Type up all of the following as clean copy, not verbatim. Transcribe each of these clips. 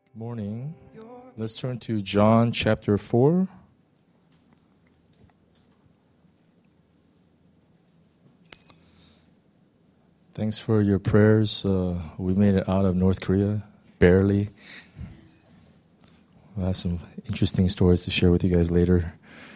Morning. Let's turn to John chapter 4. Thanks for your prayers. We made it out of North Korea, barely. We'll have some interesting stories to share with you guys later.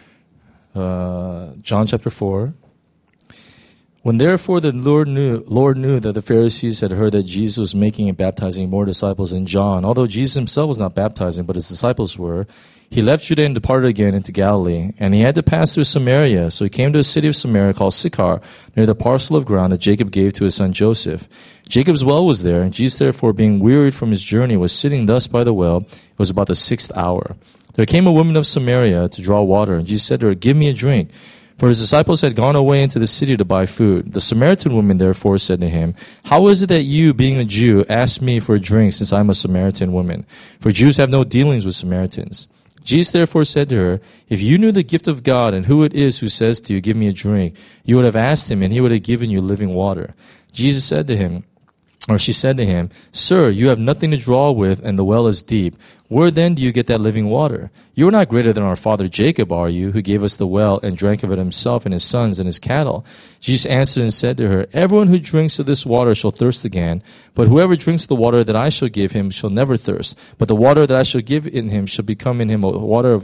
John chapter 4. When therefore the Lord knew that the Pharisees had heard that Jesus was making and baptizing more disciples than John, although Jesus himself was not baptizing, but his disciples were, he left Judea and departed again into Galilee. And he had to pass through Samaria. So he came to a city of Samaria called Sychar, near the parcel of ground that Jacob gave to his son Joseph. Jacob's well was there, and Jesus therefore, being wearied from his journey, was sitting thus by the well. It was about the 6th hour. There came a woman of Samaria to draw water, and Jesus said to her, "Give me a drink." For his disciples had gone away into the city to buy food. The Samaritan woman therefore said to him, "How is it that you, being a Jew, ask me for a drink, since I am a Samaritan woman? For Jews have no dealings with Samaritans." Jesus therefore said to her, "If you knew the gift of God and who it is who says to you, 'Give me a drink,' you would have asked him, and he would have given you living water." She said to him, "Sir, you have nothing to draw with, and the well is deep. Where then do you get that living water? You are not greater than our father Jacob, are you, who gave us the well and drank of it himself and his sons and his cattle?" Jesus answered and said to her, "Everyone who drinks of this water shall thirst again, but whoever drinks the water that I shall give him shall never thirst. But the water that I shall give in him shall become in him a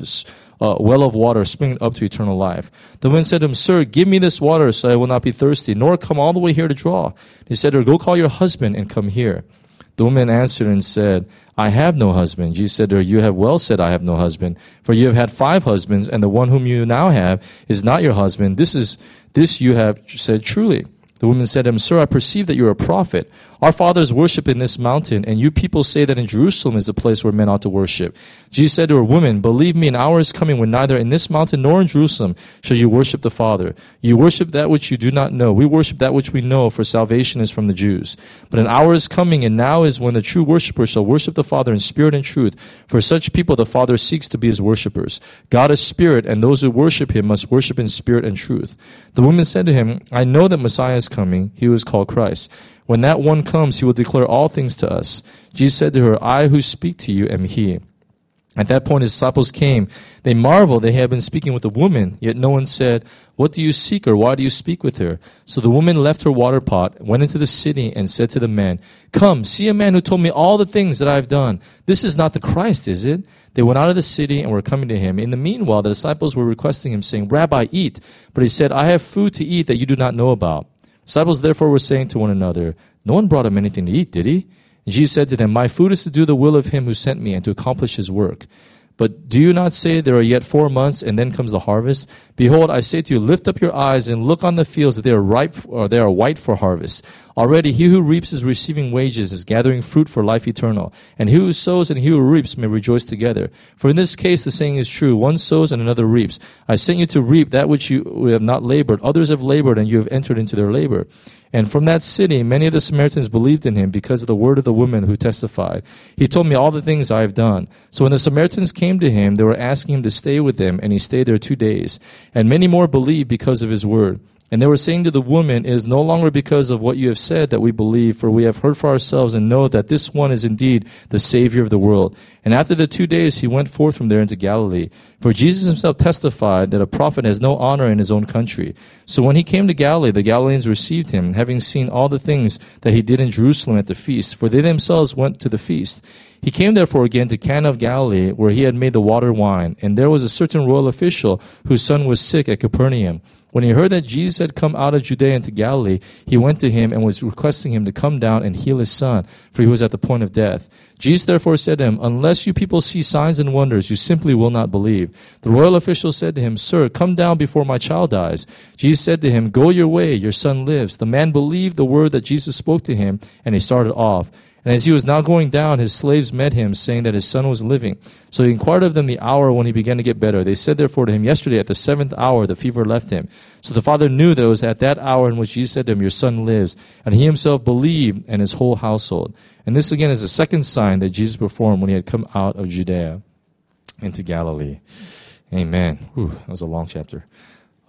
well of water springing up to eternal life." The woman said to him, "Sir, give me this water so I will not be thirsty, nor come all the way here to draw." He said to her, "Go call your husband and come here." The woman answered and said, "I have no husband." Jesus said to her, "You have well said, 'I have no husband,' for you have had 5 husbands, and the one whom you now have is not your husband. This you have said truly." The woman said to him, "Sir, I perceive that you are a prophet. Our fathers worship in this mountain, and you people say that in Jerusalem is the place where men ought to worship." Jesus said to her, "Woman, believe me, an hour is coming when neither in this mountain nor in Jerusalem shall you worship the Father. You worship that which you do not know. We worship that which we know, for salvation is from the Jews. But an hour is coming, and now is when the true worshippers shall worship the Father in spirit and truth. For such people the Father seeks to be his worshippers. God is spirit, and those who worship him must worship in spirit and truth." The woman said to him, "I know that Messiah is coming, he who is called Christ. When that one comes, he will declare all things to us." Jesus said to her, "I who speak to you am he." At that point his disciples came. They marveled they had been speaking with a woman, yet no one said, "What do you seek, or why do you speak with her?" So the woman left her water pot, went into the city, and said to the men, "Come, see a man who told me all the things that I have done. This is not the Christ, is it?" They went out of the city and were coming to him. In the meanwhile, the disciples were requesting him, saying, "Rabbi, eat." But he said, "I have food to eat that you do not know about." Disciples therefore were saying to one another, "No one brought him anything to eat, did he?" And Jesus said to them, "My food is to do the will of him who sent me and to accomplish his work. But do you not say there are yet 4 months, and then comes the harvest? Behold, I say to you, lift up your eyes and look on the fields, that they are ripe, or they are white for harvest. Already he who reaps is receiving wages, is gathering fruit for life eternal. And he who sows and he who reaps may rejoice together. For in this case the saying is true, one sows and another reaps. I sent you to reap that which you have not labored. Others have labored, and you have entered into their labor." And from that city many of the Samaritans believed in him because of the word of the woman who testified, "He told me all the things I have done." So when the Samaritans came to him, they were asking him to stay with them, and he stayed there 2 days. And many more believed because of his word. And they were saying to the woman, "It is no longer because of what you have said that we believe, for we have heard for ourselves and know that this one is indeed the Savior of the world." And after the 2 days he went forth from there into Galilee. For Jesus himself testified that a prophet has no honor in his own country. So when he came to Galilee, the Galileans received him, having seen all the things that he did in Jerusalem at the feast, for they themselves went to the feast. He came therefore again to Cana of Galilee, where he had made the water wine. And there was a certain royal official whose son was sick at Capernaum. When he heard that Jesus had come out of Judea into Galilee, he went to him and was requesting him to come down and heal his son, for he was at the point of death. Jesus therefore said to him, "Unless you people see signs and wonders, you simply will not believe." The royal official said to him, "Sir, come down before my child dies." Jesus said to him, "Go your way, your son lives." The man believed the word that Jesus spoke to him, and he started off. And as he was now going down, his slaves met him, saying that his son was living. So he inquired of them the hour when he began to get better. They said therefore to him, "Yesterday at the 7th hour the fever left him." So the father knew that it was at that hour in which Jesus said to him, "Your son lives." And he himself believed, and his whole household. And this again is the second sign that Jesus performed when he had come out of Judea into Galilee. Amen. That was a long chapter.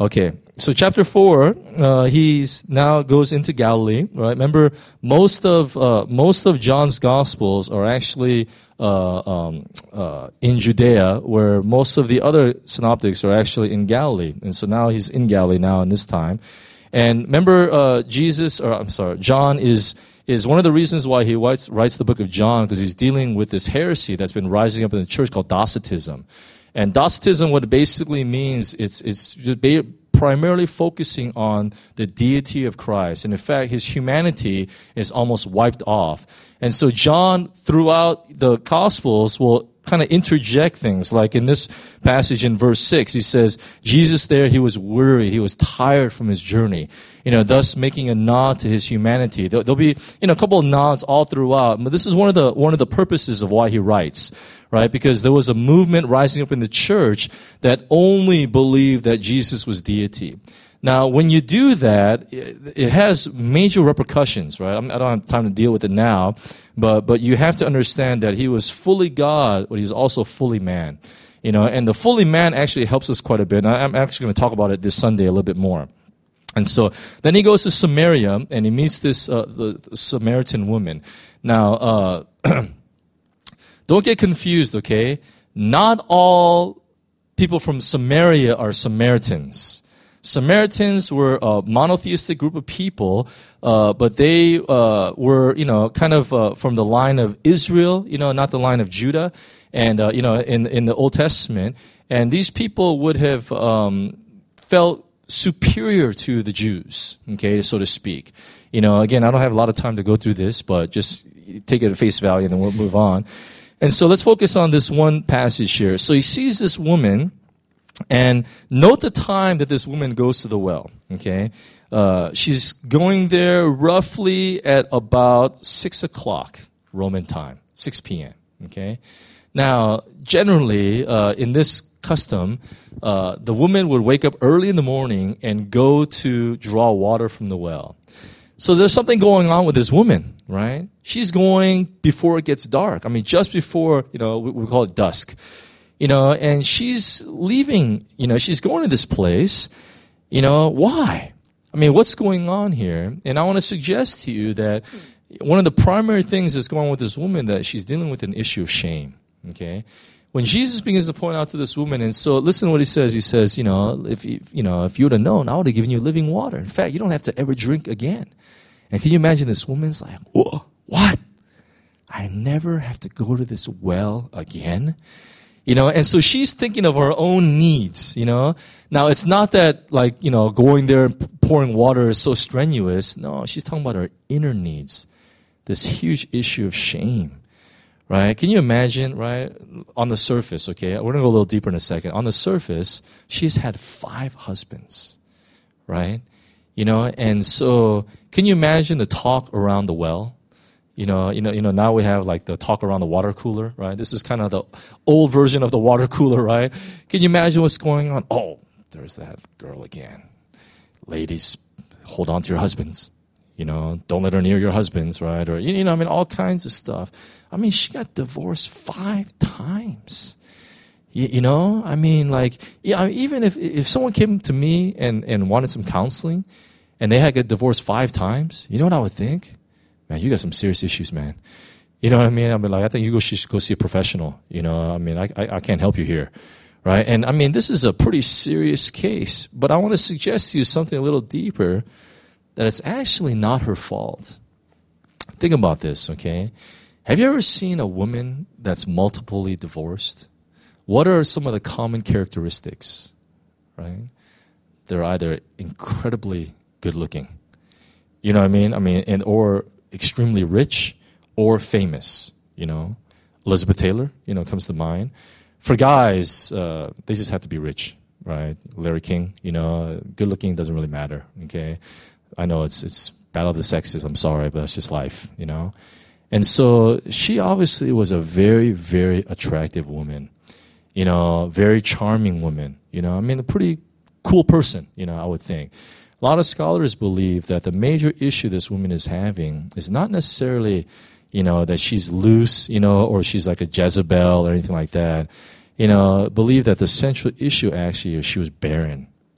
Okay, so chapter 4, he's now goes into Galilee, right? Remember, most of John's Gospels are actually in Judea, where most of the other synoptics are actually in Galilee. And so now he's in Galilee now in this time. And remember, John is one of the reasons why he writes the book of John, because he's dealing with this heresy that's been rising up in the church called Docetism. And Docetism, what it basically means, it's primarily focusing on the deity of Christ. And in fact, his humanity is almost wiped off. And so John, throughout the Gospels, will kind of interject things. Like in this passage in verse 6, he says, Jesus there, he was weary, he was tired from his journey, thus making a nod to his humanity. There'll be, a couple of nods all throughout, but this is one of the purposes of why he writes, right? Because there was a movement rising up in the church that only believed that Jesus was deity. Now, when you do that, it has major repercussions, right? I don't have time to deal with it now, but you have to understand that he was fully God, but he's also fully man. And the fully man actually helps us quite a bit. And I'm actually going to talk about it this Sunday a little bit more. And so then he goes to Samaria, and he meets this the Samaritan woman. Now, don't get confused, okay? Not all people from Samaria are Samaritans. Samaritans were a monotheistic group of people, but they were, kind of from the line of Israel, not the line of Judah, and in the Old Testament. And these people would have felt superior to the Jews, okay, so to speak. Again, I don't have a lot of time to go through this, but just take it at face value, and then we'll move on. And so let's focus on this one passage here. So he sees this woman. And note the time that this woman goes to the well, okay? She's going there roughly at about 6 o'clock Roman time, 6 p.m., okay? Now, generally, in this custom, the woman would wake up early in the morning and go to draw water from the well. So there's something going on with this woman, right? She's going before it gets dark. I mean, just before, we call it dusk. And she's leaving, she's going to this place, why? I mean, what's going on here? And I want to suggest to you that one of the primary things that's going on with this woman, that she's dealing with an issue of shame, okay? When Jesus begins to point out to this woman, and so listen to what he says. He says, if you would have known, I would have given you living water. In fact, you don't have to ever drink again. And can you imagine this woman's like, whoa, what? I never have to go to this well again? And so she's thinking of her own needs, Now, it's not that, going there and pouring water is so strenuous. No, she's talking about her inner needs, this huge issue of shame, right? Can you imagine, right, on the surface, okay? We're going to go a little deeper in a second. On the surface, she's had 5 husbands, right? And so can you imagine the talk around the well? Now we have like the talk around the water cooler, right? This is kind of the old version of the water cooler, right? Can you imagine what's going on? Oh, there's that girl again. Ladies, hold on to your husbands. Don't let her near your husbands, right? Or, all kinds of stuff. I mean, she got divorced 5 times. Even if someone came to me and wanted some counseling and they had got divorced 5 times, you know what I would think? Man, you got some serious issues, man. You know what I mean? I think you should go see a professional. I can't help you here, right? And this is a pretty serious case. But I want to suggest to you something a little deeper, that it's actually not her fault. Think about this, okay? Have you ever seen a woman that's multiply divorced? What are some of the common characteristics, right? They're either incredibly good looking, you know what I mean? Or extremely rich or famous, Elizabeth Taylor, comes to mind. For guys, they just have to be rich, right? Larry King, good looking doesn't really matter, okay? I know it's battle of the sexes, I'm sorry, but that's just life, And so she obviously was a very, very attractive woman, very charming woman, a pretty cool person, I would think. A lot of scholars believe that the major issue this woman is having is not necessarily, that she's loose, or she's like a Jezebel or anything like that. Believe that the central issue actually is she was barren.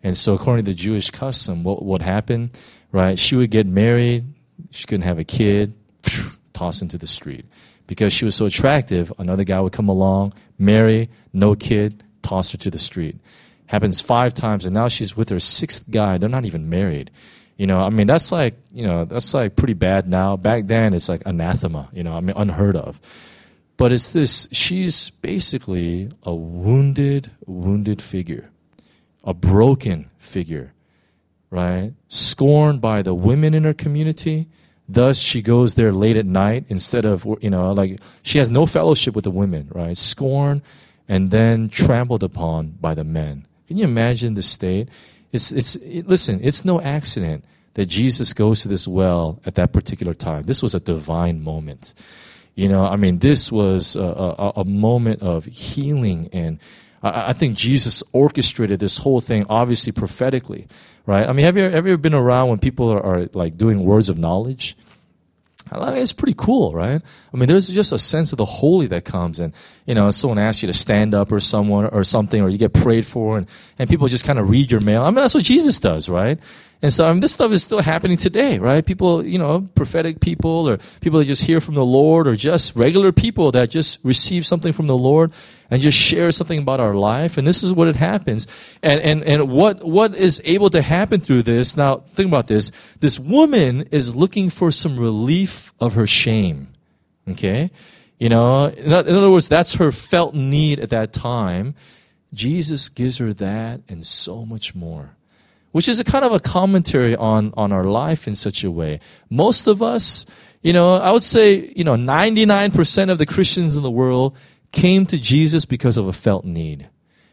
And so according to the Jewish custom, what happened, right? She would get married, she couldn't have a kid, tossed into the street. Because she was so attractive, another guy would come along, marry, no kid, toss her to the street. Happens 5 times, and now she's with her 6th guy. They're not even married. That's like pretty bad now. Back then, it's like anathema, unheard of. But it's this, she's basically a wounded figure, a broken figure, right? Scorned by the women in her community. Thus, she goes there late at night instead of, she has no fellowship with the women, right? Scorned and then trampled upon by the men. Can you imagine the state? Listen, it's no accident that Jesus goes to this well at that particular time. This was a divine moment. This was a moment of healing, and I think Jesus orchestrated this whole thing, obviously prophetically, right? have you ever been around when people are like doing words of knowledge? It's pretty cool, right? There's just a sense of the holy that comes, and someone asks you to stand up or something, or you get prayed for, and people just kind of read your mail. That's what Jesus does, right? And so this stuff is still happening today, right? People, prophetic people, or people that just hear from the Lord, or just regular people that just receive something from the Lord and just share something about our life. And this is what it happens. And what is able to happen through this? Now, think about this. This woman is looking for some relief of her shame. Okay? In other words, that's her felt need at that time. Jesus gives her that and so much more, which is a kind of a commentary on our life in such a way. Most of us, I would say, 99% of the Christians in the world came to Jesus because of a felt need.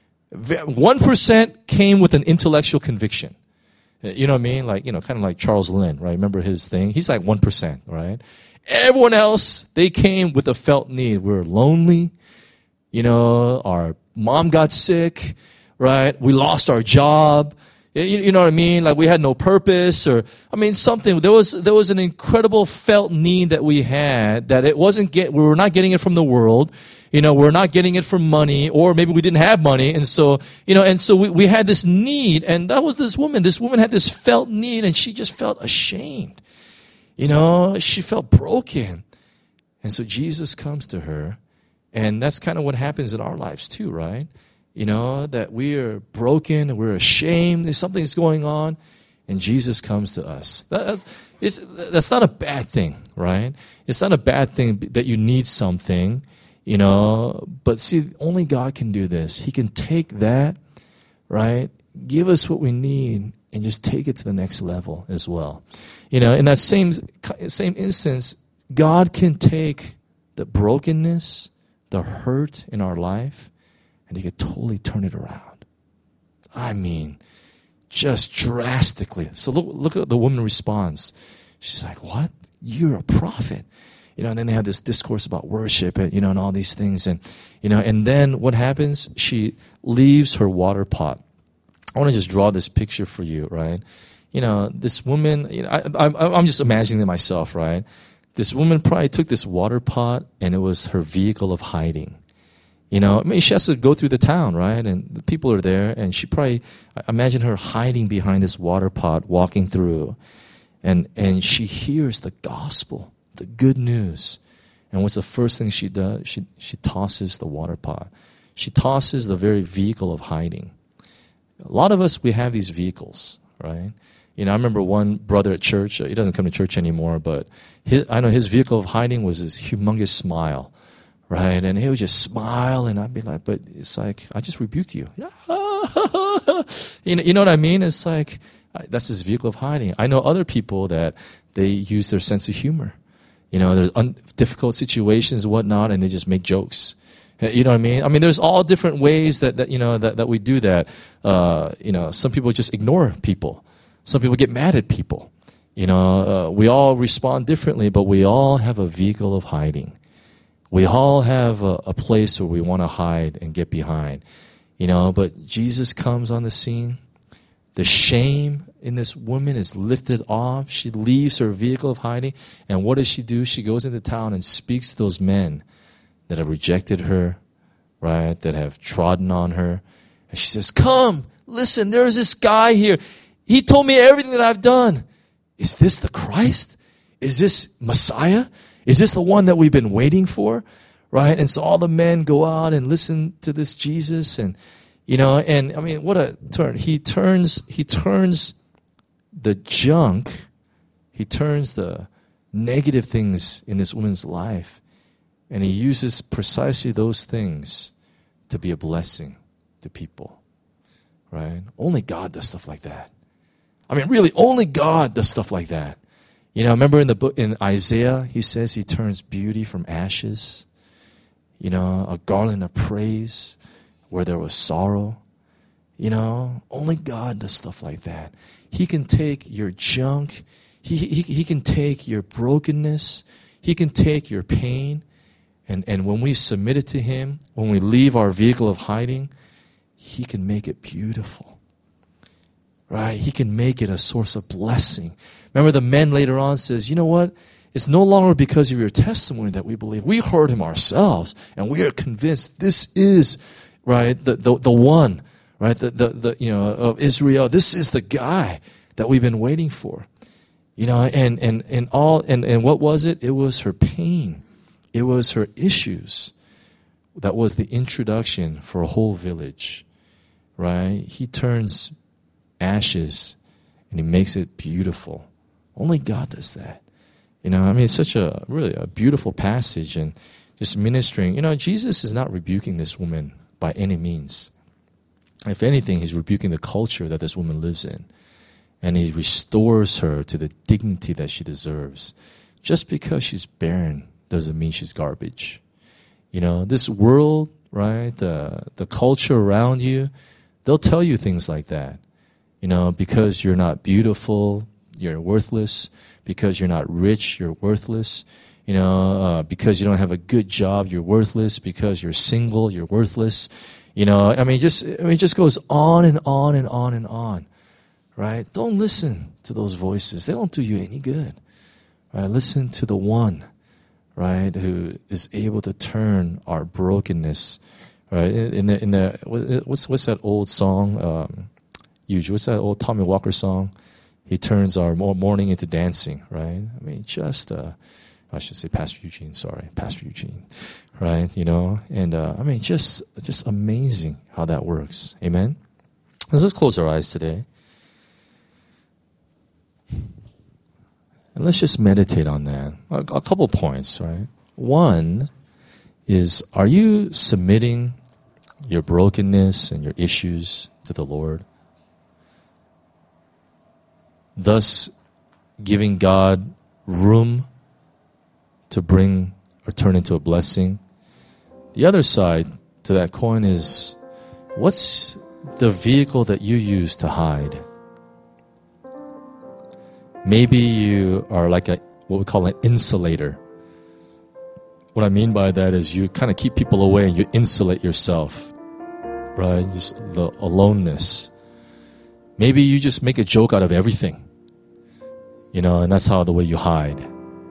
1% came with an intellectual conviction. You know what I mean? Kind of like Charles Lynn, right? Remember his thing? He's like 1%, right? Everyone else, they came with a felt need. We're lonely. Our mom got sick, right? We lost our job. You know what I mean? Like we had no purpose, or something. There was an incredible felt need that we had that we were not getting it from the world. We're not getting it from money, or maybe we didn't have money, and so we had this need, and that was this woman. This woman had this felt need, and she just felt ashamed. She felt broken, and so Jesus comes to her, and that's kind of what happens in our lives too, right? That we are broken and we're ashamed. There's something's going on, and Jesus comes to us. That's not a bad thing, right? It's not a bad thing that you need something, But see, only God can do this. He can take that, right? Give us what we need and just take it to the next level as well. In that same instance, God can take the brokenness, the hurt in our life, and He could totally turn it around. Just drastically. So look at the woman responds. She's like, "What? You're a prophet." And then they have this discourse about worship, and all these things. And then what happens? She leaves her water pot. I want to just draw this picture for you, right? This woman, I'm just imagining it myself, right? This woman probably took this water pot, and it was her vehicle of hiding. She has to go through the town, right? And the people are there, and she probably, imagine her hiding behind this water pot, walking through. And she hears the gospel, the good news. And what's the first thing she does? She tosses the water pot. She tosses the very vehicle of hiding. A lot of us, we have these vehicles, right? I remember one brother at church, he doesn't come to church anymore, but I know his vehicle of hiding was his humongous smile. Right, and he would just smile, and I'd be like, but it's like, I just rebuked you. You know what I mean? It's like, that's his vehicle of hiding. I know other people that they use their sense of humor. There's difficult situations and whatnot, and they just make jokes. You know what I mean? There's all different ways that we do that. Some people just ignore people. Some people get mad at people. We all respond differently, but we all have a vehicle of hiding. We all have a place where we want to hide and get behind, but Jesus comes on the scene. The shame in this woman is lifted off. She leaves her vehicle of hiding. And what does she do? She goes into town and speaks to those men that have rejected her, right, that have trodden on her. And she says, "Come, listen, there's this guy here. He told me everything that I've done. Is this the Christ? Is this Messiah? Is this the one that we've been waiting for? Right? And so all the men go out and listen to this Jesus. And, and I mean, what a turn. He turns the junk, he turns the negative things in this woman's life, and he uses precisely those things to be a blessing to people. Right? Only God does stuff like that. I mean, really, only God does stuff like that. Remember in the book, in Isaiah, he says he turns beauty from ashes. A garland of praise where there was sorrow. Only God does stuff like that. He can take your junk. He can take your brokenness. He can take your pain. And when we submit it to him, when we leave our vehicle of hiding, he can make it beautiful. Right? He can make it a source of blessing. Remember the men later on says, you know what? It's no longer because of your testimony that we believe. We heard him ourselves, and we are convinced this is, right, the one, right, of Israel. This is the guy that we've been waiting for. And what was it? It was her pain. It was her issues. That was the introduction for a whole village. Right? He turns ashes and he makes it beautiful. Only God does that. It's such a really a beautiful passage, and just ministering. Jesus is not rebuking this woman by any means. If anything, he's rebuking the culture that this woman lives in. And he restores her to the dignity that she deserves. Just because she's barren doesn't mean she's garbage. This world, right, the culture around you, they'll tell you things like that. Because you're not beautiful, you're worthless. Because you're not rich, you're worthless. Because you don't have a good job, you're worthless. Because you're single, you're worthless. It just goes on and on and on and on. Right? Don't listen to those voices. They don't do you any good. Right? Listen to the one, right, who is able to turn our brokenness. Right? What's that old song? Usually, what's that old Tommy Walker song? He turns our mourning into dancing, right? I mean, I should say Pastor Eugene, right? And just amazing how that works. Amen? Let's close our eyes today. And let's just meditate on that. A couple points, right? One is, are you submitting your brokenness and your issues to the Lord? Thus, giving God room to bring or turn into a blessing. The other side to that coin is, what's the vehicle that you use to hide? Maybe you are like what we call an insulator. What I mean by that is you kind of keep people away and you insulate yourself, right? Just the aloneness. Maybe you just make a joke out of everything. And that's the way you hide.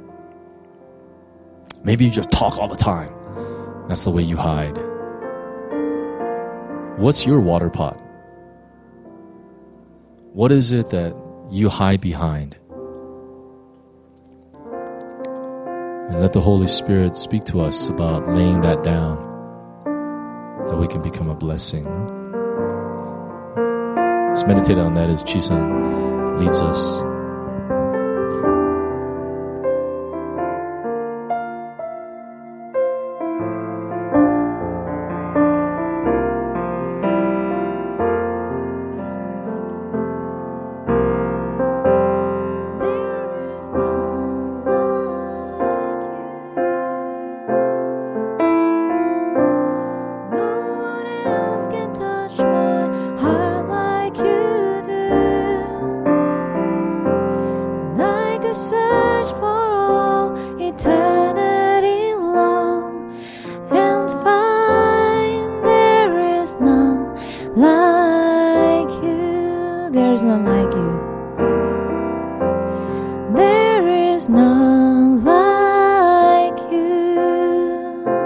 Maybe you just talk all the time. That's the way you hide. What's your water pot? What is it that you hide behind? And let the Holy Spirit speak to us about laying that down, that we can become a blessing. Let's meditate on that as Jesus leads us.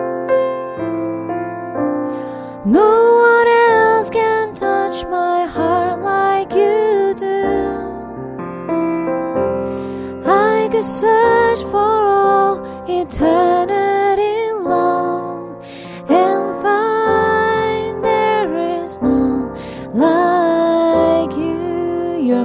No one else can touch my heart. could search for all eternity long and find there is none like you. Your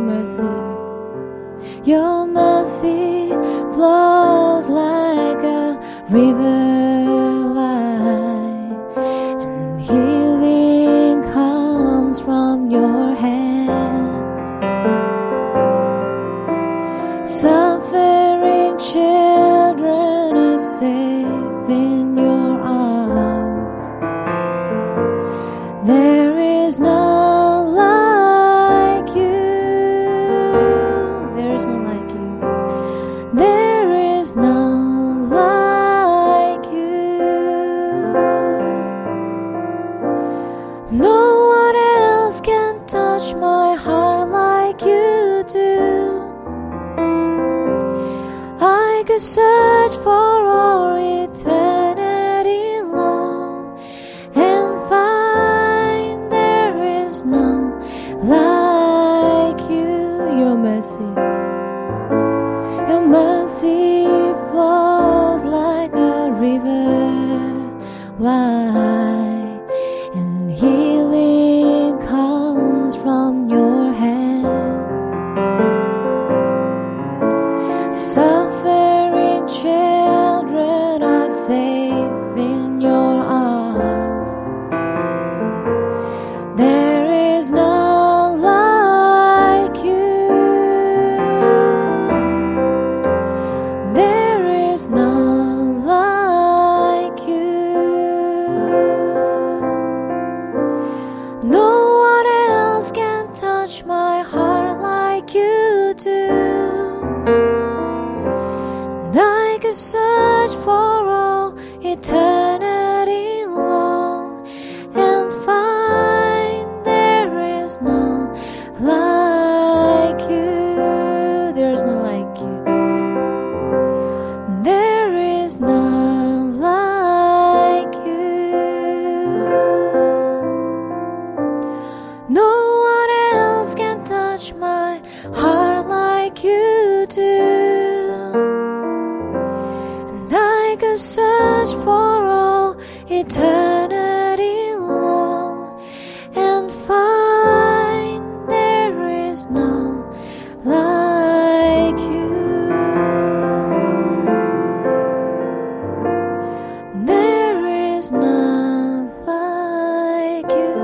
mercy flows like a river wide, and healing comes from your hand. Suffering children are safe in your arms. There is none like you. There is none like you. There is none like you. No one else can touch my heart like you do. I could search for all eternity long and find there is none like you. Your mercy flows like a river wide, and healing comes from your hand. Suffering children are safe in your arms. There is none like you. There is none like you. No one else can touch my heart like you do. I could search for all eternity long and find there is none like you. There is none like you. There is none like you. No one else can touch my heart like you do. I could search for all eternity long and find there is none like you. There is none like you.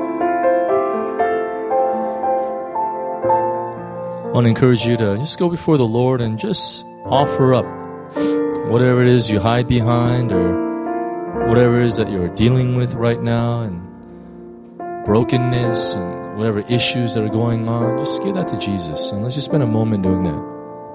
I want to encourage you to just go before the Lord and just offer up whatever it is you hide behind, or whatever it is that you're dealing with right now, and brokenness and whatever issues that are going on. Just give that to Jesus, and let's just spend a moment doing that.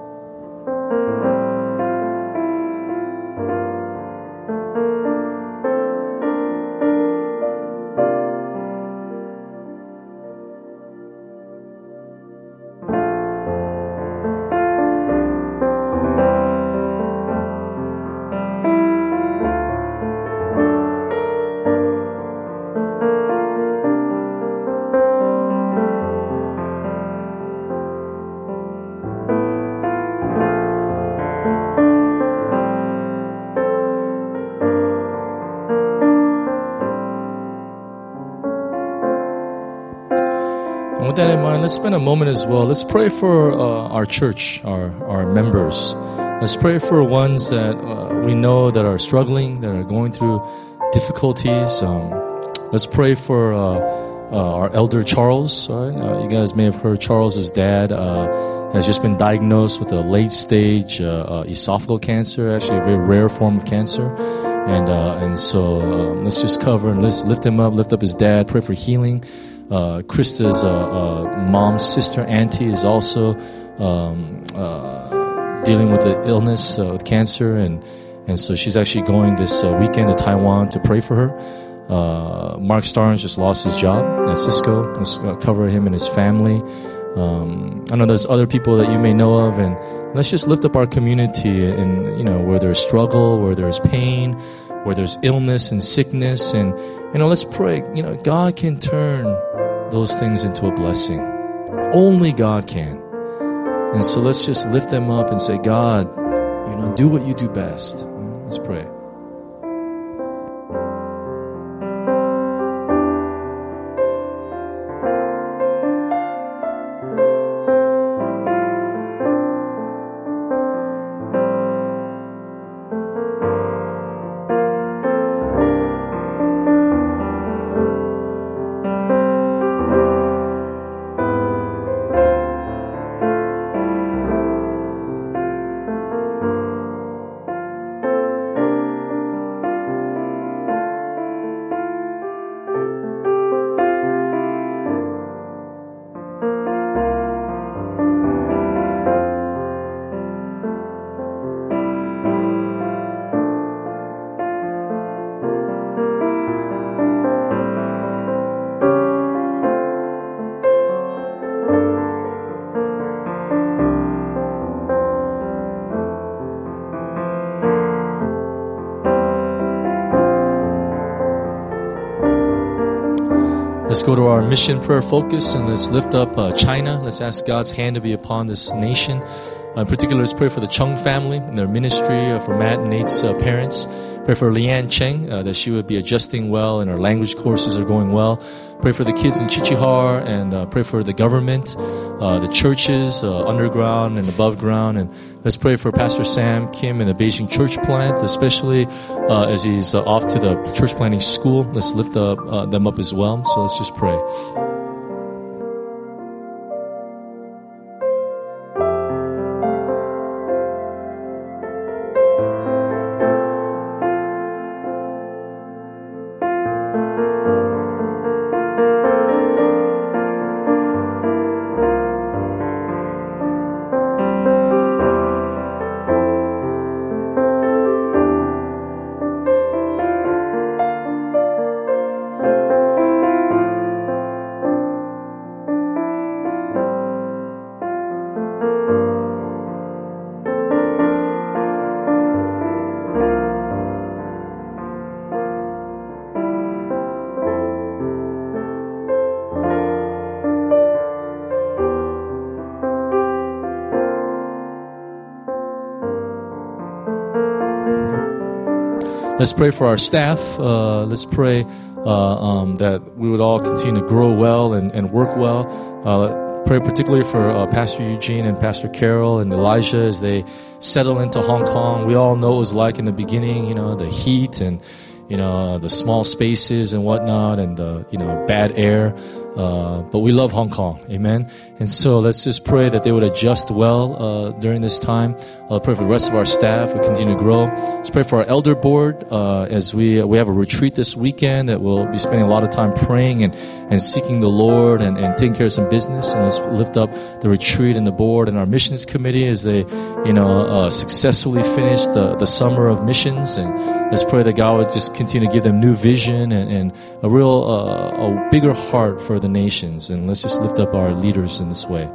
With that in mind, let's spend a moment as well. Let's pray for our church, our members. Let's pray for ones that we know that are struggling, that are going through difficulties. Let's pray for our elder Charles. You guys may have heard Charles's dad has just been diagnosed with a late-stage esophageal cancer, actually a very rare form of cancer. And so let's just cover and let's lift him up, lift up his dad, pray for healing. Krista's mom's sister, auntie, is also dealing with the illness, with cancer, and so she's actually going this weekend to Taiwan to pray for her. Mark Starnes just lost his job at Cisco. Let's cover him and his family. I know there's other people that you may know of, and let's just lift up our community, and where there's struggle, where there's pain, where there's illness and sickness, and let's pray. God can turn those things into a blessing. Only God can. And so let's just lift them up and say, God, do what you do best. Let's pray. Let's go to our mission prayer focus and let's lift up China. Let's ask God's hand to be upon this nation. In particular, let's pray for the Chung family and their ministry, for Matt and Nate's parents. Pray for Leanne Cheng, that she would be adjusting well and her language courses are going well. Pray for the kids in Chichihar and pray for the government, the churches, underground and above ground. And let's pray for Pastor Sam Kim and the Beijing church plant, especially as he's off to the church planting school. Let's lift them up as well. So let's just pray. Let's pray for our staff. Let's pray that we would all continue to grow well and work well. Pray particularly for Pastor Eugene and Pastor Carol and Elijah as they settle into Hong Kong. We all know what it was like in the beginning, the heat and, the small spaces and whatnot and the, bad air. But we love Hong Kong. Amen. And so let's just pray that they would adjust well during this time. Pray for the rest of our staff who continue to grow. Let's pray for our elder board as we have a retreat this weekend that we'll be spending a lot of time praying and seeking the Lord and taking care of some business. And let's lift up the retreat and the board and our missions committee as they, successfully finish the summer of missions. And let's pray that God would just continue to give them new vision and a real a bigger heart for the nations. And let's just lift up our leaders in this way.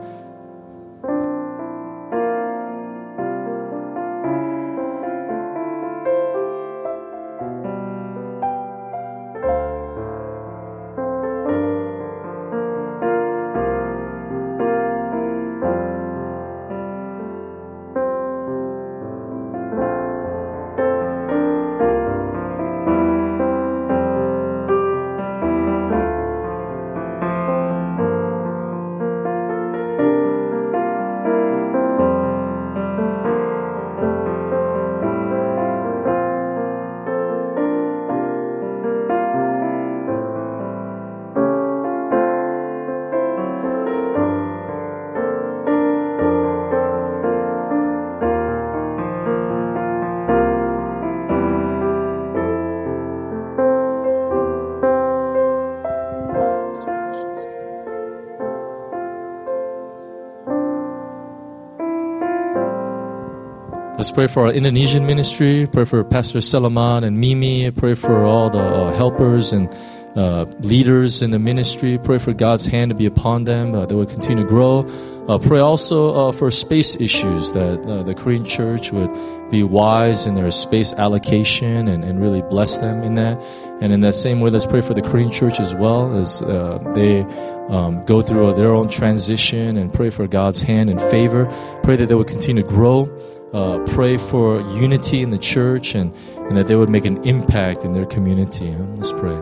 Let's pray for our Indonesian ministry. Pray for Pastor Selamat and Mimi. Pray for all the helpers and leaders in the ministry. Pray for God's hand to be upon them. They will continue to grow. Pray also for space issues, that the Korean church would be wise in their space allocation and really bless them in that. And in that same way, let's pray for the Korean church as well, as they go through their own transition, and pray for God's hand and favor. Pray that they would continue to grow. Pray for unity in the church, and that they would make an impact in their community. Let's pray.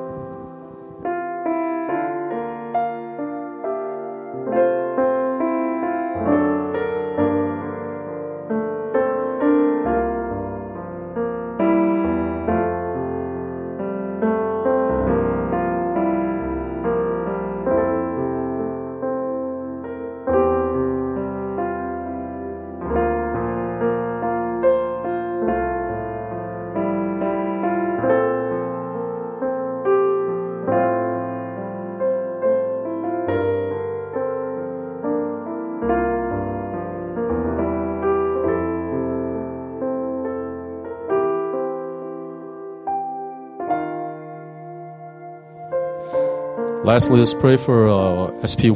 Lastly, let's pray for SP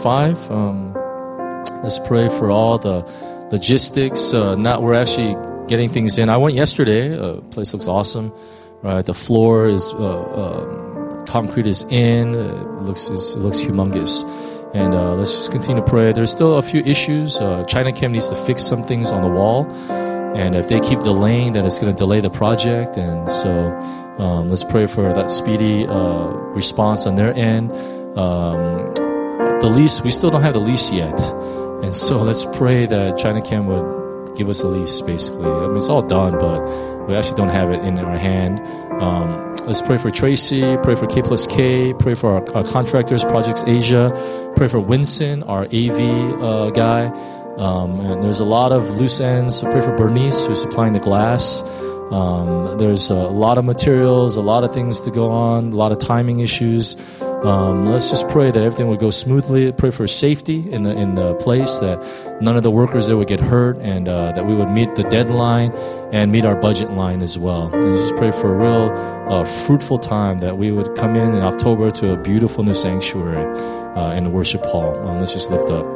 1.5. Let's pray for all the logistics. We're actually getting things in. I went yesterday. The place looks awesome. Right, the floor is concrete is in. It looks humongous. And let's just continue to pray. There's still a few issues. Chinachem needs to fix some things on the wall. And if they keep delaying, then it's going to delay the project. And so let's pray for that speedy response on their end. The lease, we still don't have the lease yet. And so let's pray that Chinachem would give us a lease, basically. I mean, it's all done, but we actually don't have it in our hand. Let's pray for Tracy, pray for K+K, pray for our contractors, Projects Asia, pray for Winson, our AV guy. And there's a lot of loose ends. So pray for Bernice, who's supplying the glass. There's a lot of materials, a lot of things to go on, a lot of timing issues. Let's just pray that everything would go smoothly. Pray for safety in the place, that none of the workers there would get hurt, and that we would meet the deadline and meet our budget line as well. And just pray for a real fruitful time, that we would come in October to a beautiful new sanctuary in the worship hall. Let's just lift up.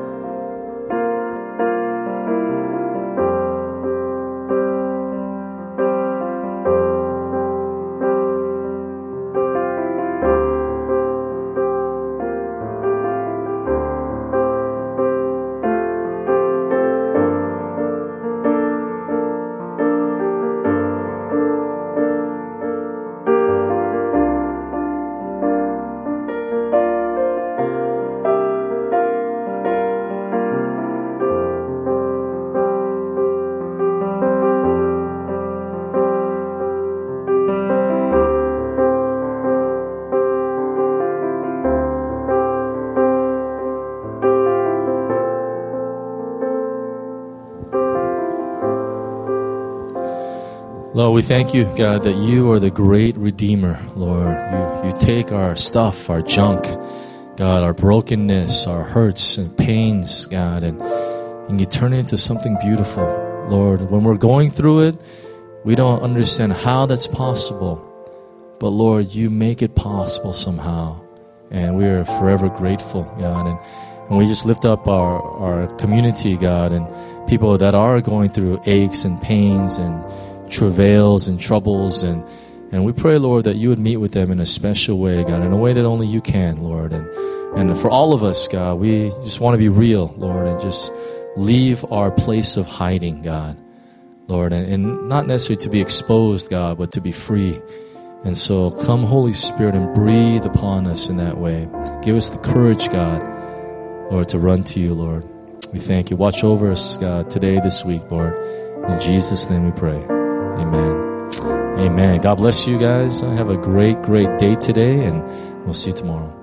Lord, we thank you, God, that you are the great Redeemer, Lord. You take our stuff, our junk, God, our brokenness, our hurts and pains, God, and you turn it into something beautiful, Lord. When we're going through it, we don't understand how that's possible, but Lord, you make it possible somehow, and we are forever grateful, God, and we just lift up our community, God, and people that are going through aches and pains and travails and troubles, and we pray, Lord, that you would meet with them in a special way, God, in a way that only you can, Lord, and for all of us, God, we just want to be real, Lord, and just leave our place of hiding, God, Lord, and not necessarily to be exposed, God, but to be free. And so come, Holy Spirit, and breathe upon us in that way. Give us the courage, God, Lord, to run to you, Lord. We thank you. Watch over us, God, today, this week, Lord. In Jesus' name we pray. Amen. Amen. God bless you guys. Have a great, great day today, and we'll see you tomorrow.